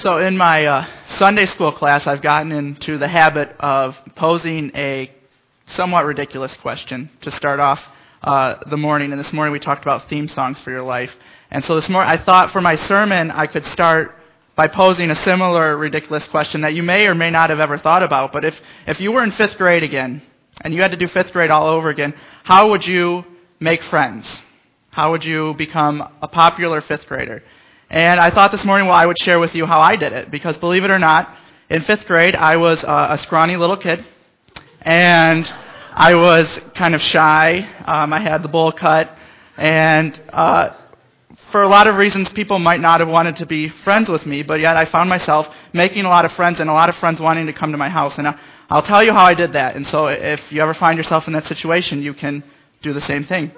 So in my Sunday school class, I've gotten into the habit of posing a somewhat ridiculous question to start off the morning. And this morning we talked about theme songs for your life. And so this morning I thought for my sermon I could start by posing a similar ridiculous question that you may or may not have ever thought about. But if you were in 5th grade again, and you had to do 5th grade all over again, how would you make friends? How would you become a popular 5th grader? And I thought this morning, I would share with you how I did it. Because believe it or not, in 5th grade, I was a scrawny little kid. And I was kind of shy. I had the bowl cut. And for a lot of reasons, people might not have wanted to be friends with me. But yet I found myself making a lot of friends and a lot of friends wanting to come to my house. And I'll tell you how I did that. And so if you ever find yourself in that situation, you can do the same thing.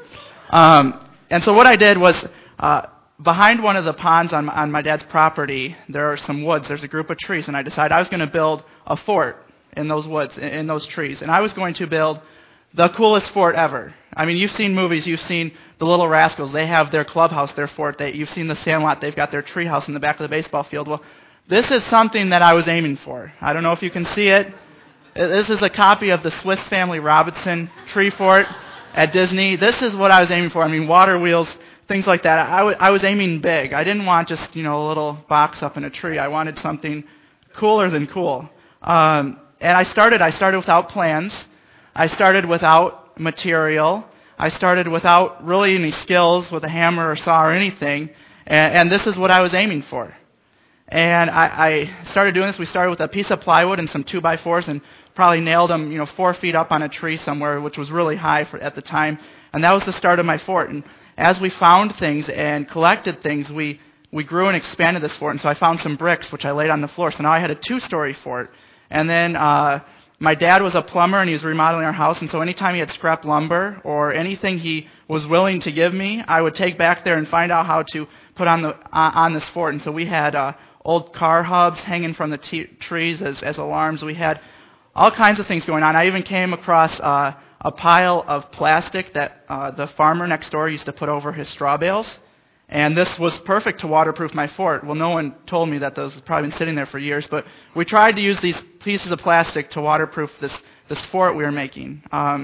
And so what I did was... behind one of the ponds on my dad's property, there are some woods. There's a group of trees, and I decided I was going to build a fort in those woods, in those trees. And I was going to build the coolest fort ever. I mean, you've seen movies. You've seen The Little Rascals. They have their clubhouse, their fort. You've seen The Sandlot. They've got their treehouse in the back of the baseball field. Well, this is something that I was aiming for. I don't know if you can see it. This is a copy of the Swiss Family Robinson tree fort at Disney. This is what I was aiming for. I mean, water wheels, things like that. I was aiming big. I didn't want just, a little box up in a tree. I wanted something cooler than cool. And I started without plans. I started without material. I started without really any skills with a hammer or saw or anything. And this is what I was aiming for. And I started doing this. We started with a piece of plywood and some 2x4s and probably nailed them, 4 feet up on a tree somewhere, which was really high at the time. And that was the start of my fort. And as we found things and collected things, we grew and expanded this fort. And so I found some bricks, which I laid on the floor. So now I had a 2-story fort. And then my dad was a plumber, and he was remodeling our house. And so anytime he had scrap lumber or anything he was willing to give me, I would take back there and find out how to put on this fort. And so we had old car hubs hanging from the trees as alarms. We had all kinds of things going on. I even came across a pile of plastic that the farmer next door used to put over his straw bales. And this was perfect to waterproof my fort. Well, no one told me that those had probably been sitting there for years, but we tried to use these pieces of plastic to waterproof this fort we were making.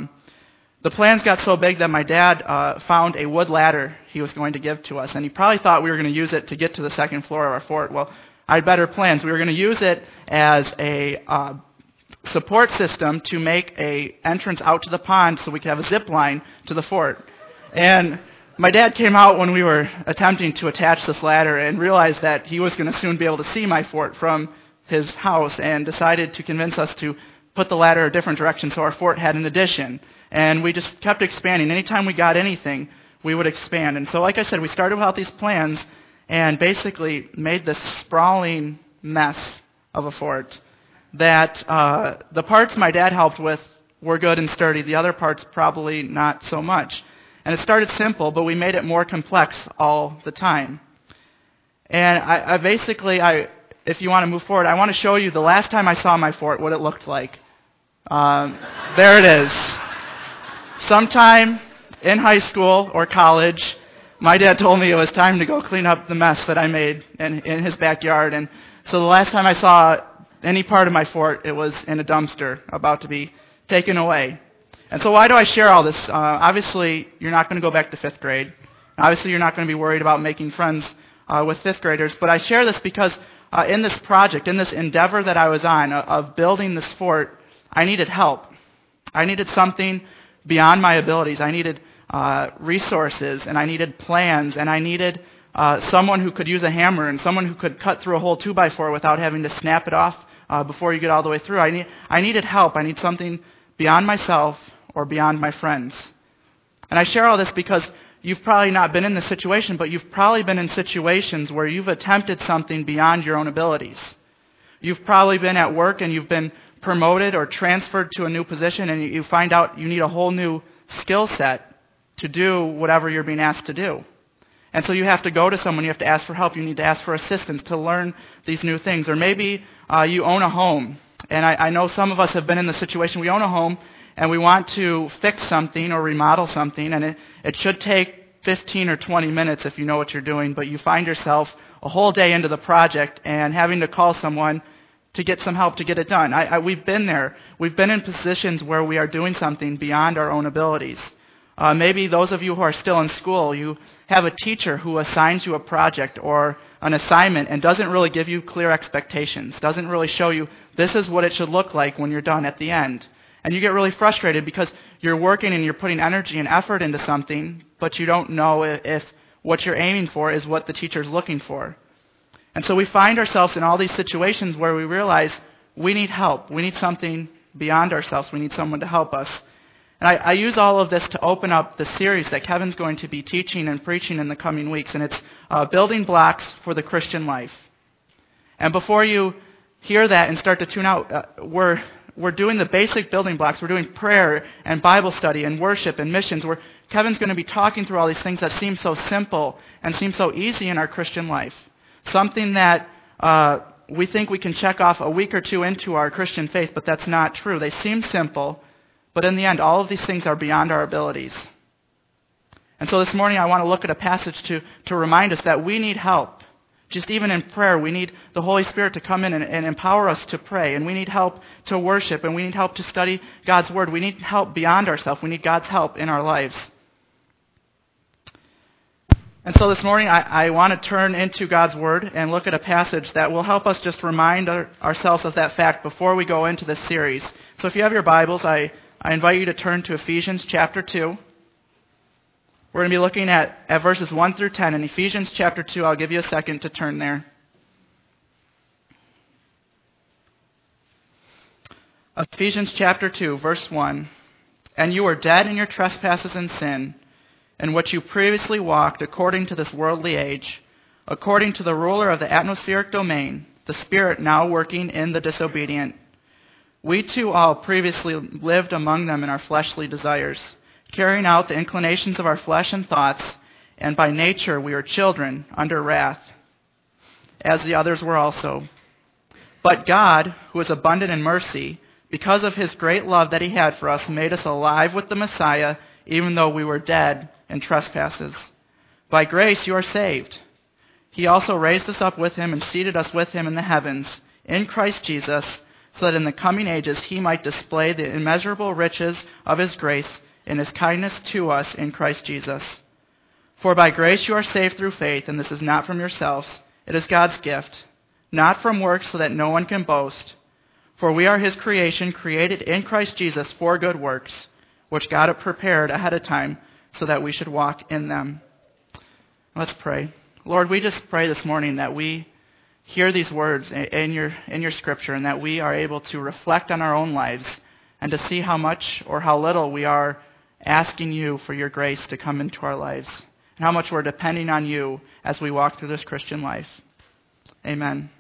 The plans got so big that my dad found a wood ladder he was going to give to us, and he probably thought we were going to use it to get to the second floor of our fort. Well, I had better plans. We were going to use it as a support system to make a entrance out to the pond so we could have a zip line to the fort. And my dad came out when we were attempting to attach this ladder and realized that he was going to soon be able to see my fort from his house, and decided to convince us to put the ladder a different direction so our fort had an addition. And we just kept expanding. Anytime we got anything, we would expand. And so, like I said, we started without these plans and basically made this sprawling mess of a fort that the parts my dad helped with were good and sturdy. The other parts probably not so much. And it started simple, but we made it more complex all the time. And I basically, if you want to move forward, I want to show you the last time I saw my fort, what it looked like. There it is. Sometime in high school or college, my dad told me it was time to go clean up the mess that I made in his backyard. And so the last time I saw any part of my fort, it was in a dumpster about to be taken away. And so why do I share all this? Obviously, you're not going to go back to 5th grade. Obviously, you're not going to be worried about making friends with 5th graders. But I share this because in this project, in this endeavor that I was on of building this fort, I needed help. I needed something beyond my abilities. I needed resources, and I needed plans, and I needed someone who could use a hammer and someone who could cut through a whole 2x4 without having to snap it off before you get all the way through. I needed help. I need something beyond myself or beyond my friends. And I share all this because you've probably not been in this situation, but you've probably been in situations where you've attempted something beyond your own abilities. You've probably been at work and you've been promoted or transferred to a new position, and you find out you need a whole new skill set to do whatever you're being asked to do. And so you have to go to someone, you have to ask for help, you need to ask for assistance to learn these new things. Or maybe you own a home, and I know some of us have been in the situation, we own a home, and we want to fix something or remodel something, and it should take 15 or 20 minutes if you know what you're doing, but you find yourself a whole day into the project and having to call someone to get some help to get it done. We've been there. We've been in positions where we are doing something beyond our own abilities. Maybe those of you who are still in school, you have a teacher who assigns you a project or an assignment and doesn't really give you clear expectations, doesn't really show you this is what it should look like when you're done at the end. And you get really frustrated because you're working and you're putting energy and effort into something, but you don't know if what you're aiming for is what the teacher's looking for. And so we find ourselves in all these situations where we realize we need help. We need something beyond ourselves. We need someone to help us. And I use all of this to open up the series that Kevin's going to be teaching and preaching in the coming weeks, and it's Building Blocks for the Christian Life. And before you hear that and start to tune out, we're doing the basic building blocks. We're doing prayer and Bible study and worship and missions. Kevin's going to be talking through all these things that seem so simple and seem so easy in our Christian life. Something that we think we can check off a week or two into our Christian faith, but that's not true. They seem simple, but in the end, all of these things are beyond our abilities. And so this morning I want to look at a passage to remind us that we need help. Just even in prayer, we need the Holy Spirit to come in and empower us to pray. And we need help to worship. And we need help to study God's Word. We need help beyond ourselves. We need God's help in our lives. And so this morning I want to turn into God's Word and look at a passage that will help us just remind ourselves of that fact before we go into this series. So if you have your Bibles, I invite you to turn to Ephesians chapter 2. We're going to be looking at verses 1 through 10. In Ephesians chapter 2, I'll give you a second to turn there. Ephesians chapter 2, verse 1. And you were dead in your trespasses and sin, in which you previously walked according to this worldly age, according to the ruler of the atmospheric domain, the spirit now working in the disobedient. We too all previously lived among them in our fleshly desires, carrying out the inclinations of our flesh and thoughts, and by nature we are children under wrath, as the others were also. But God, who is abundant in mercy, because of His great love that He had for us, made us alive with the Messiah, even though we were dead in trespasses. By grace you are saved. He also raised us up with Him and seated us with Him in the heavens, in Christ Jesus, so that in the coming ages He might display the immeasurable riches of His grace in His kindness to us in Christ Jesus. For by grace you are saved through faith, and this is not from yourselves, it is God's gift, not from works so that no one can boast. For we are His creation, created in Christ Jesus for good works, which God had prepared ahead of time so that we should walk in them. Let's pray. Lord, we just pray this morning that we hear these words in your scripture, and that we are able to reflect on our own lives and to see how much or how little we are asking you for your grace to come into our lives, and how much we're depending on you as we walk through this Christian life. Amen.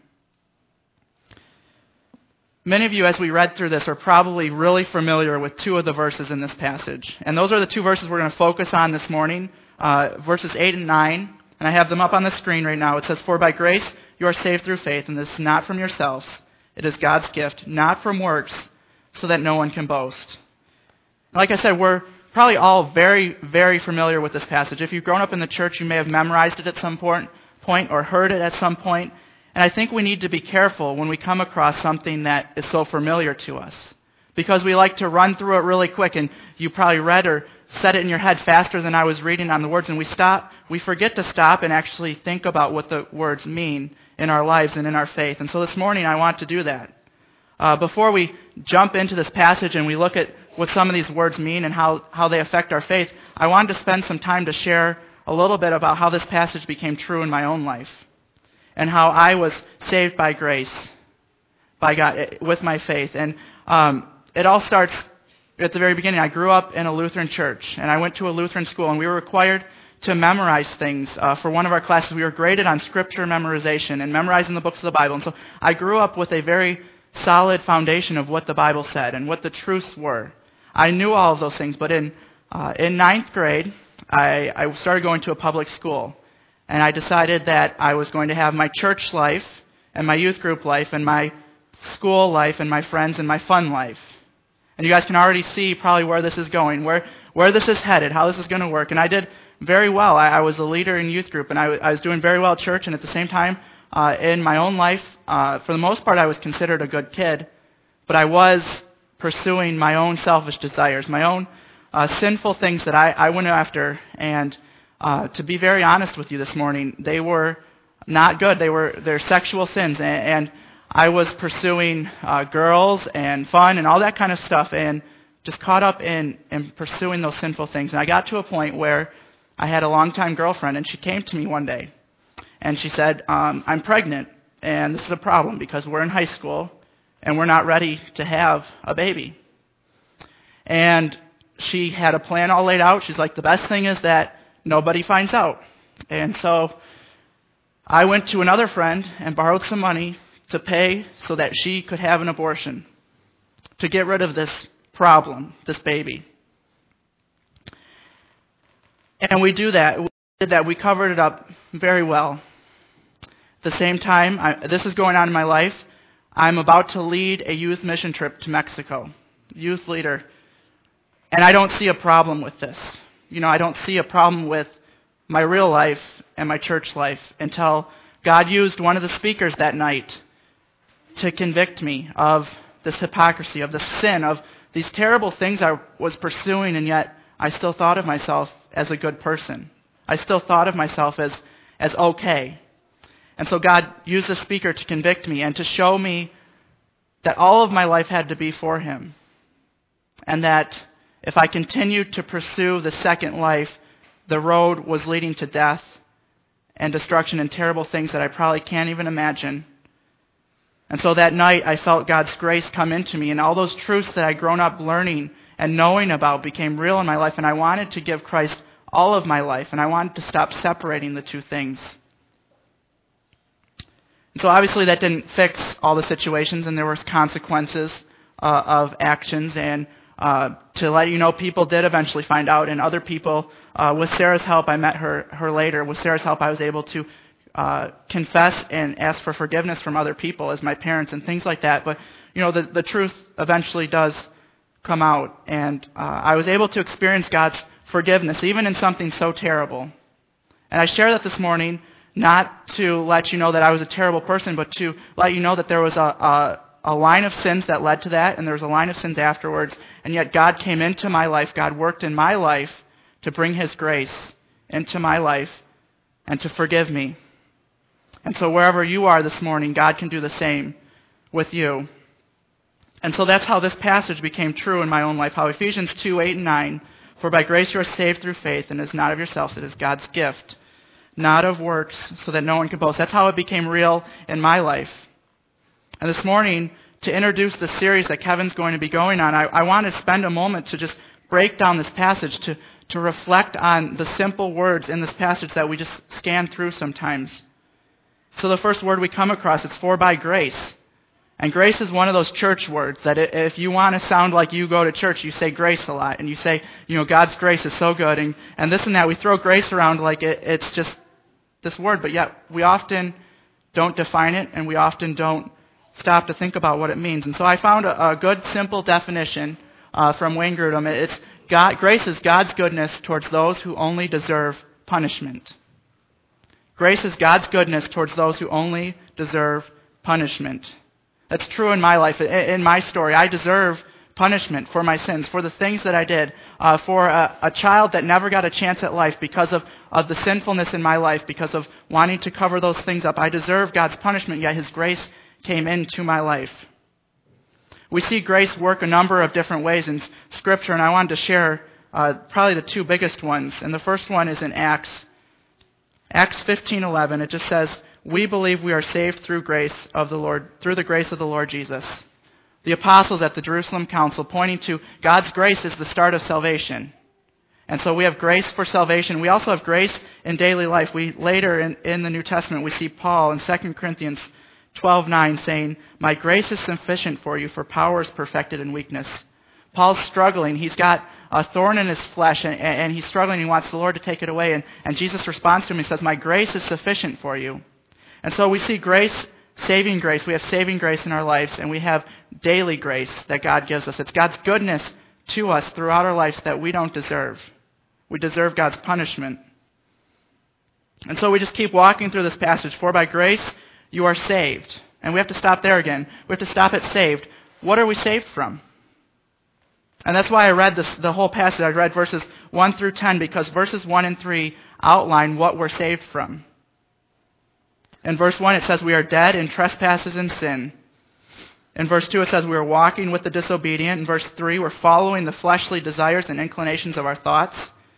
Many of you, as we read through this, are probably really familiar with two of the verses in this passage. And those are the two verses we're going to focus on this morning, verses 8 and 9. And I have them up on the screen right now. It says, For by grace you are saved through faith, and this is not from yourselves. It is God's gift, not from works, so that no one can boast. Like I said, we're probably all very, very familiar with this passage. If you've grown up in the church, you may have memorized it at some point or heard it at some point. And I think we need to be careful when we come across something that is so familiar to us, because we like to run through it really quick, and you probably read or said it in your head faster than I was reading on the words, and we forget to stop and actually think about what the words mean in our lives and in our faith. And so this morning I want to do that. Before we jump into this passage and we look at what some of these words mean and how they affect our faith, I wanted to spend some time to share a little bit about how this passage became true in my own life, and how I was saved by grace, by God, with my faith. And it all starts at the very beginning. I grew up in a Lutheran church, and I went to a Lutheran school, and we were required to memorize things. For one of our classes, we were graded on scripture memorization and memorizing the books of the Bible. And so I grew up with a very solid foundation of what the Bible said and what the truths were. I knew all of those things, but in ninth grade, I started going to a public school. And I decided that I was going to have my church life and my youth group life and my school life and my friends and my fun life. And you guys can already see probably where this is going, where this is headed, how this is going to work. And I did very well. I was a leader in youth group, and I was doing very well at church, and at the same time, in my own life, for the most part, I was considered a good kid, but I was pursuing my own selfish desires, my own sinful things that I went after. And to be very honest with you this morning, they were not good. They're sexual sins, and I was pursuing girls and fun and all that kind of stuff, and just caught up in pursuing those sinful things. And I got to a point where I had a longtime girlfriend, and she came to me one day, and she said, I'm pregnant, and this is a problem because we're in high school, and we're not ready to have a baby. And she had a plan all laid out. She's like, the best thing is that nobody finds out. And so I went to another friend and borrowed some money to pay so that she could have an abortion, to get rid of this problem, this baby. And we did that. We covered it up very well. At the same time, this is going on in my life. I'm about to lead a youth mission trip to Mexico, youth leader. And I don't see a problem with this. I don't see a problem with my real life and my church life until God used one of the speakers that night to convict me of this hypocrisy, of the sin, of these terrible things I was pursuing, and yet I still thought of myself as a good person. I still thought of myself as okay. And so God used the speaker to convict me and to show me that all of my life had to be for Him. And that if I continued to pursue the second life, the road was leading to death and destruction and terrible things that I probably can't even imagine. And so that night I felt God's grace come into me, and all those truths that I'd grown up learning and knowing about became real in my life, and I wanted to give Christ all of my life, and I wanted to stop separating the two things. And so obviously that didn't fix all the situations, and there were consequences of actions, and to let you know, people did eventually find out, and other people, with Sarah's help, I met her later. With Sarah's help, I was able to confess and ask for forgiveness from other people as my parents and things like that. But, the truth eventually does come out, and I was able to experience God's forgiveness, even in something so terrible. And I share that this morning not to let you know that I was a terrible person, but to let you know that there was a line of sins that led to that, and there was a line of sins afterwards, and yet God came into my life, God worked in my life to bring His grace into my life and to forgive me. And so wherever you are this morning, God can do the same with you. And so that's how this passage became true in my own life, how Ephesians 2:8 and 9, for by grace you are saved through faith, and it is not of yourselves, it is God's gift, not of works, so that no one can boast. That's how it became real in my life. And this morning, to introduce the series that Kevin's going to be going on, I want to spend a moment to just break down this passage, to reflect on the simple words in this passage that we just scan through sometimes. So the first word we come across, it's for by grace. And grace is one of those church words that if you want to sound like you go to church, you say grace a lot. And you say, God's grace is so good. And this and that. We throw grace around like it's just this word. But yet we often don't define it, and we often don't stop to think about what it means. And so I found a good, simple definition from Wayne Grudem. Grace is God's goodness towards those who only deserve punishment. Grace is God's goodness towards those who only deserve punishment. That's true in my life, in my story. I deserve punishment for my sins, for the things that I did, for a child that never got a chance at life because of the sinfulness in my life, because of wanting to cover those things up. I deserve God's punishment, yet His grace came into my life. We see grace work a number of different ways in Scripture, and I wanted to share probably the two biggest ones. And the first one is in Acts 15:11. It just says, "We believe we are saved through grace of the Lord, through the grace of the Lord Jesus." The apostles at the Jerusalem Council pointing to God's grace is the start of salvation. And so we have grace for salvation. We also have grace in daily life. Later in the New Testament, we see Paul in 2 Corinthians 12:9 saying, "My grace is sufficient for you, for power is perfected in weakness." Paul's struggling. He's got a thorn in his flesh, and he's struggling. He wants the Lord to take it away. And Jesus responds to him and says, "My grace is sufficient for you." And so we see grace, saving grace. We have saving grace in our lives, and we have daily grace that God gives us. It's God's goodness to us throughout our lives that we don't deserve. We deserve God's punishment. And so we just keep walking through this passage. For by grace you are saved. And we have to stop there again. We have to stop at saved. What are we saved from? And that's why I read the whole passage. I read verses 1 through 10 because verses 1 and 3 outline what we're saved from. In verse 1 it says we are dead in trespasses and sin. In verse 2 it says we are walking with the disobedient. In verse 3 we're following the fleshly desires and inclinations of our thoughts.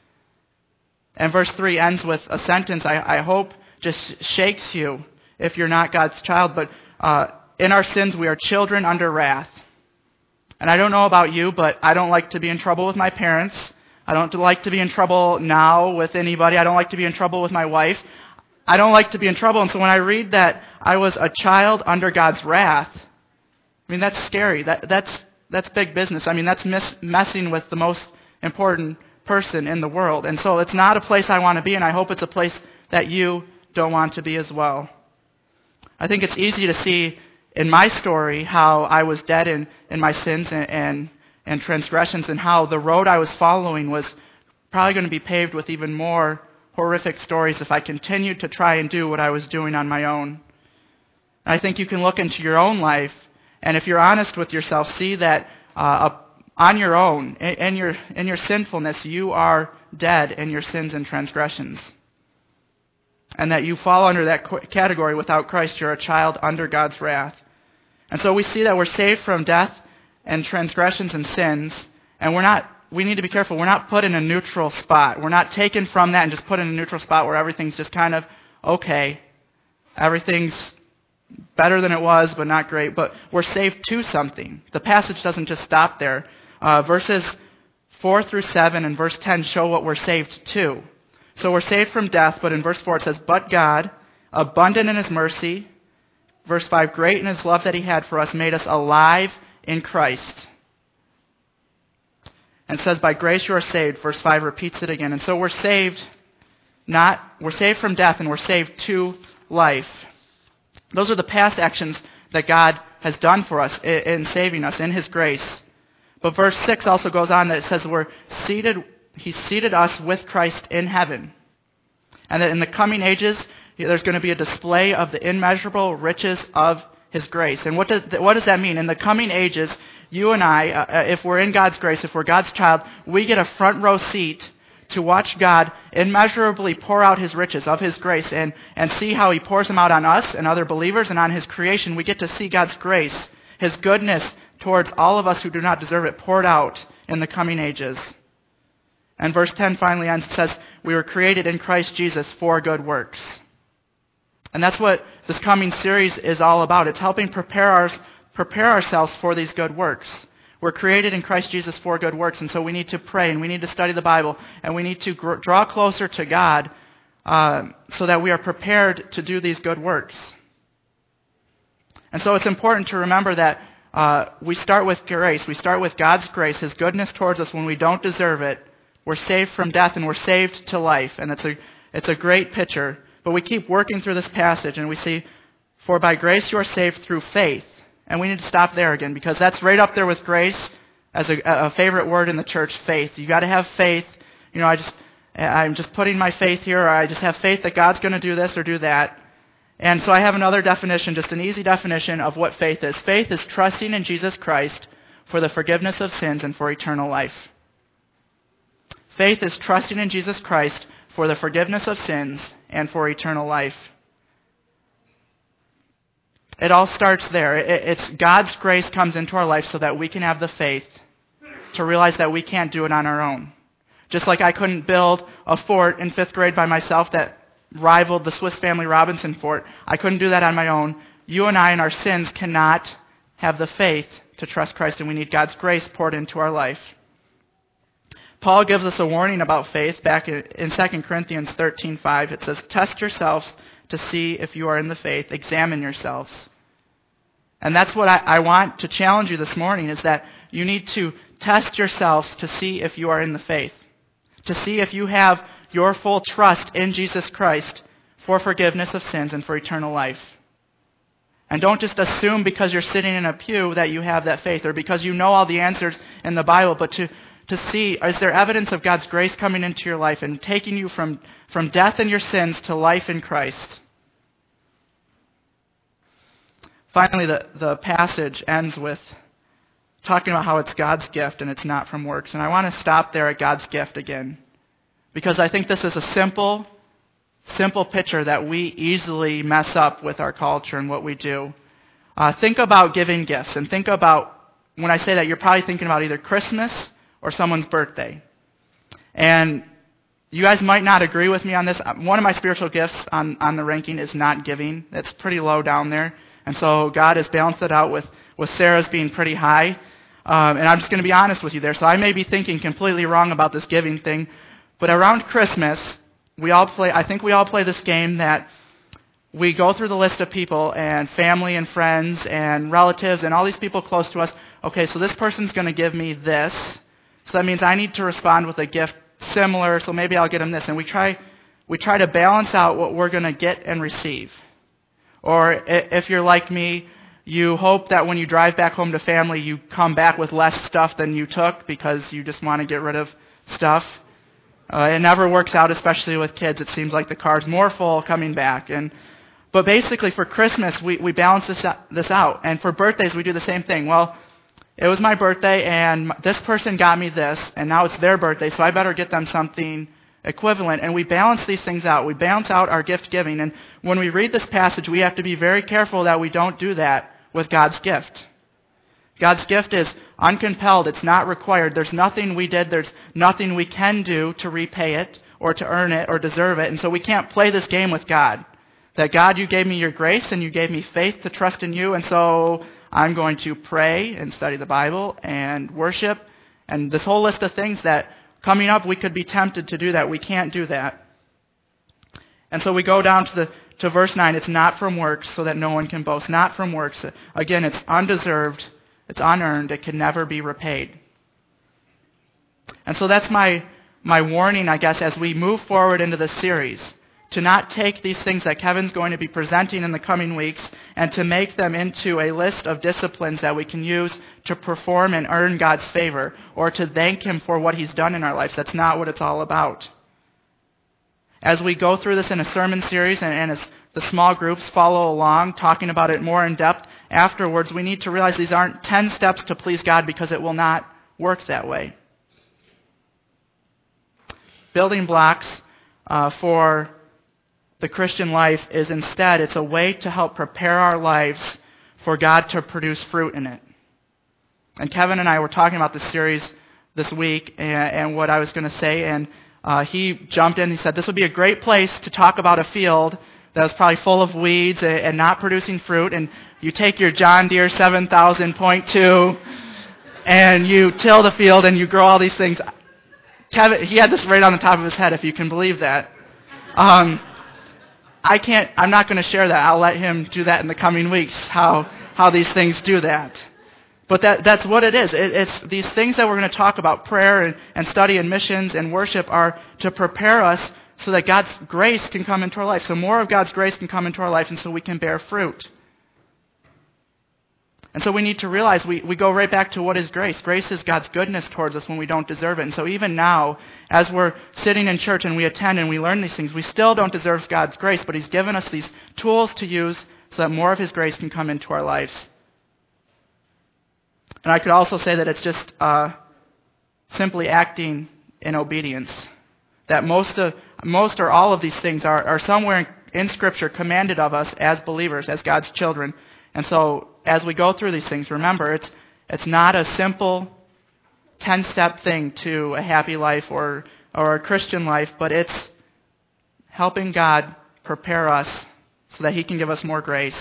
And verse 3 ends with a sentence I hope just shakes you if you're not God's child. But in our sins we are children under wrath. And I don't know about you, but I don't like to be in trouble with my parents. I don't like to be in trouble now with anybody. I don't like to be in trouble with my wife. I don't like to be in trouble. And so when I read that I was a child under God's wrath, I mean, that's scary. That's big business. I mean, that's messing with the most important person in the world. And so it's not a place I want to be, and I hope it's a place that you don't want to be as well. I think it's easy to see in my story how I was dead in my sins and transgressions, and how the road I was following was probably going to be paved with even more horrific stories if I continued to try and do what I was doing on my own. I think you can look into your own life, and if you're honest with yourself, see that on your own, in your sinfulness, you are dead in your sins and transgressions. And that you fall under that category. Without Christ, you're a child under God's wrath. And so we see that we're saved from death and transgressions and sins, and we need to be careful. We're not put in a neutral spot. We're not taken from that and just put in a neutral spot where everything's just kind of okay. Everything's better than it was, but not great. But we're saved to something. The passage doesn't just stop there. Verses 4 through 7 and verse 10 show what we're saved to. So we're saved from death, but in verse 4 it says, but God, abundant in His mercy, verse 5, great in His love that He had for us, made us alive in Christ. And it says, by grace you are saved. Verse 5 repeats it again. And so we're saved from death, and we're saved to life. Those are the past actions that God has done for us in saving us, in His grace. But verse 6 also goes on that it says He seated us with Christ in heaven. And that in the coming ages, there's going to be a display of the immeasurable riches of His grace. And what does that mean? In the coming ages, you and I, if we're in God's grace, if we're God's child, we get a front row seat to watch God immeasurably pour out His riches of His grace and see how He pours them out on us and other believers and on His creation. We get to see God's grace, His goodness towards all of us who do not deserve it, poured out in the coming ages. And verse 10 finally ends, it says, we were created in Christ Jesus for good works. And that's what this coming series is all about. It's helping prepare ourselves for these good works. We're created in Christ Jesus for good works, and so we need to pray, and we need to study the Bible, and we need to draw closer to God so that we are prepared to do these good works. And so it's important to remember that we start with grace. We start with God's grace, His goodness towards us when we don't deserve it. We're saved from death, and we're saved to life, and it's a great picture. But we keep working through this passage, and we see, for by grace you are saved through faith. And we need to stop there again, because that's right up there with grace as a favorite word in the church, faith. You got to have faith. You know, I'm just putting my faith here, or I just have faith that God's going to do this or do that. And so I have another definition, just an easy definition of what faith is. Faith is trusting in Jesus Christ for the forgiveness of sins and for eternal life. Faith is trusting in Jesus Christ for the forgiveness of sins and for eternal life. It all starts there. It's God's grace comes into our life so that we can have the faith to realize that we can't do it on our own. Just like I couldn't build a fort in 5th grade by myself that rivaled the Swiss Family Robinson fort. I couldn't do that on my own. You and I in our sins cannot have the faith to trust Christ, and we need God's grace poured into our life. Paul gives us a warning about faith back in 2 Corinthians 13:5. It says, test yourselves to see if you are in the faith. Examine yourselves. And that's what I want to challenge you this morning, is that you need to test yourselves to see if you are in the faith. To see if you have your full trust in Jesus Christ for forgiveness of sins and for eternal life. And don't just assume because you're sitting in a pew that you have that faith, or because you know all the answers in the Bible, but to to see, is there evidence of God's grace coming into your life and taking you from death in your sins to life in Christ? Finally, the passage ends with talking about how it's God's gift and it's not from works. And I want to stop there at God's gift again, because I think this is a simple picture that we easily mess up with our culture and what we do. Think about giving gifts, and think about, when I say that, you're probably thinking about either Christmas or someone's birthday. And you guys might not agree with me on this. One of my spiritual gifts on the ranking is not giving. It's pretty low down there. And so God has balanced it out with Sarah's being pretty high. And I'm just going to be honest with you there. So I may be thinking completely wrong about this giving thing. But around Christmas, I think we all play this game that we go through the list of people and family and friends and relatives and all these people close to us. Okay, so this person's going to give me this. So that means I need to respond with a gift similar, so maybe I'll get them this. And we try to balance out what we're going to get and receive. Or if you're like me, you hope that when you drive back home to family, you come back with less stuff than you took because you just want to get rid of stuff. It never works out, especially with kids. It seems like the car's more full coming back. But basically for Christmas, we balance this out. And for birthdays, we do the same thing. Well, it was my birthday, and this person got me this, and now it's their birthday, so I better get them something equivalent. And we balance these things out. We balance out our gift giving. And when we read this passage, we have to be very careful that we don't do that with God's gift. God's gift is uncompelled. It's not required. There's nothing we did. There's nothing we can do to repay it or to earn it or deserve it. And so we can't play this game with God. That God, you gave me your grace and you gave me faith to trust in you, and so I'm going to pray and study the Bible and worship and this whole list of things that coming up we could be tempted to do that. We can't do that. And so we go down to verse 9. It's not from works so that no one can boast. Not from works. Again, it's undeserved. It's unearned. It can never be repaid. And so that's my warning, I guess, as we move forward into this series, to not take these things that Kevin's going to be presenting in the coming weeks and to make them into a list of disciplines that we can use to perform and earn God's favor or to thank Him for what He's done in our lives. That's not what it's all about. As we go through this in a sermon series and as the small groups follow along, talking about it more in depth afterwards, we need to realize these aren't 10 steps to please God, because it will not work that way. Building blocks for the Christian life is instead, it's a way to help prepare our lives for God to produce fruit in it. And Kevin and I were talking about this series this week and what I was going to say, and he jumped in and he said, this would be a great place to talk about a field that was probably full of weeds and not producing fruit, and you take your John Deere 7000.2 and you till the field and you grow all these things. Kevin, he had this right on the top of his head, if you can believe that. I'm not going to share that. I'll let him do that in the coming weeks, how these things do that. But that's what it is. It's these things that we're going to talk about, prayer and study and missions and worship, are to prepare us so that God's grace can come into our life. So more of God's grace can come into our life, and so we can bear fruit. And so we need to realize we go right back to what is grace. Grace is God's goodness towards us when we don't deserve it. And so even now, as we're sitting in church and we attend and we learn these things, we still don't deserve God's grace, but He's given us these tools to use so that more of His grace can come into our lives. And I could also say that it's just simply acting in obedience. That most or all of these things are somewhere in Scripture commanded of us as believers, as God's children. And so as we go through these things, remember, it's not a simple 10-step thing to a happy life or a Christian life, but it's helping God prepare us so that He can give us more grace.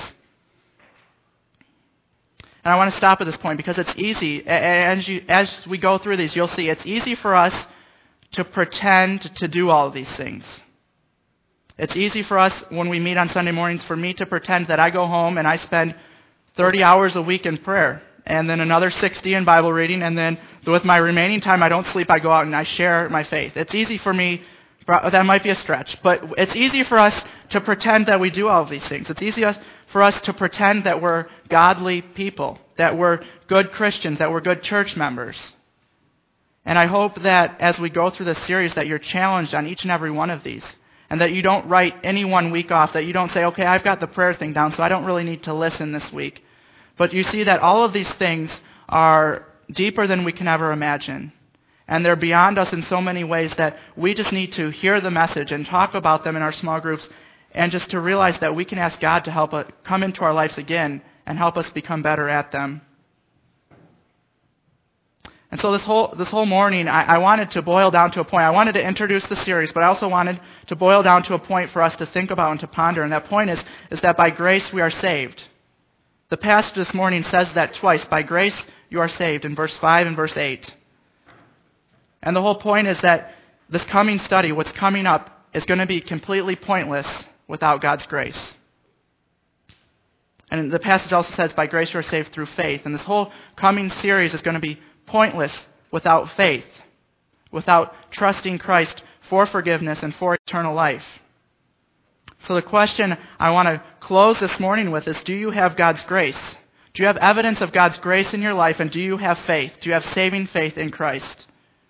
And I want to stop at this point because it's easy. As we go through these, you'll see it's easy for us to pretend to do all of these things. It's easy for us when we meet on Sunday mornings, for me to pretend that I go home and I spend 30 hours a week in prayer, and then another 60 in Bible reading, and then with my remaining time I don't sleep, I go out and I share my faith. It's easy for me, that might be a stretch, but it's easy for us to pretend that we do all of these things. It's easy for us to pretend that we're godly people, that we're good Christians, that we're good church members. And I hope that as we go through this series that you're challenged on each and every one of these, and that you don't write any one week off, that you don't say, okay, I've got the prayer thing down, so I don't really need to listen this week. But you see that all of these things are deeper than we can ever imagine. And they're beyond us in so many ways that we just need to hear the message and talk about them in our small groups, and just to realize that we can ask God to help us come into our lives again and help us become better at them. And so this whole morning, I wanted to boil down to a point. I wanted to introduce the series, but I also wanted to boil down to a point for us to think about and to ponder. And that point is that by grace we are saved. The passage this morning says that twice. By grace you are saved, in verse 5 and verse 8. And the whole point is that this coming study, what's coming up, is going to be completely pointless without God's grace. And the passage also says, by grace you are saved through faith. And this whole coming series is going to be pointless without faith, without trusting Christ for forgiveness and for eternal life. So the question I want to close this morning with is, do you have God's grace? Do you have evidence of God's grace in your life, and do you have faith? Do you have saving faith in Christ?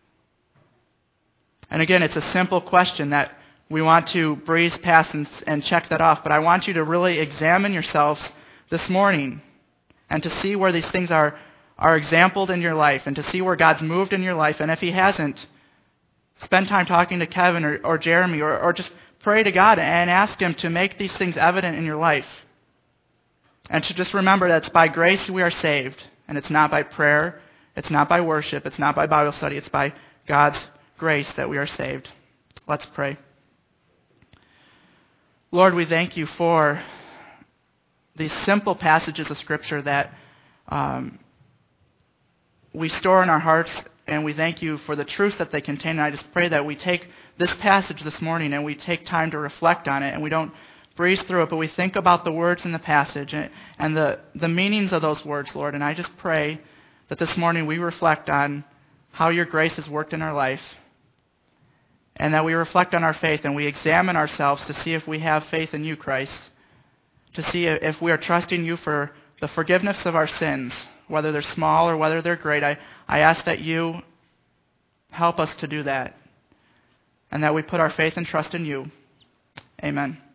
And again, it's a simple question that we want to breeze past and check that off, but I want you to really examine yourselves this morning and to see where these things are exampled in your life, and to see where God's moved in your life. And if He hasn't, spend time talking to Kevin or Jeremy, or just pray to God and ask Him to make these things evident in your life. And to just remember that it's by grace we are saved, and it's not by prayer, it's not by worship, it's not by Bible study, it's by God's grace that we are saved. Let's pray. Lord, we thank You for these simple passages of Scripture that we store in our hearts, and we thank You for the truth that they contain. And I just pray that we take this passage this morning and we take time to reflect on it, and we don't breeze through it, but we think about the words in the passage and the meanings of those words, Lord. And I just pray that this morning we reflect on how Your grace has worked in our life, and that we reflect on our faith and we examine ourselves to see if we have faith in You, Christ, to see if we are trusting You for the forgiveness of our sins, whether they're small or whether they're great. I ask that You help us to do that, and that we put our faith and trust in You. Amen.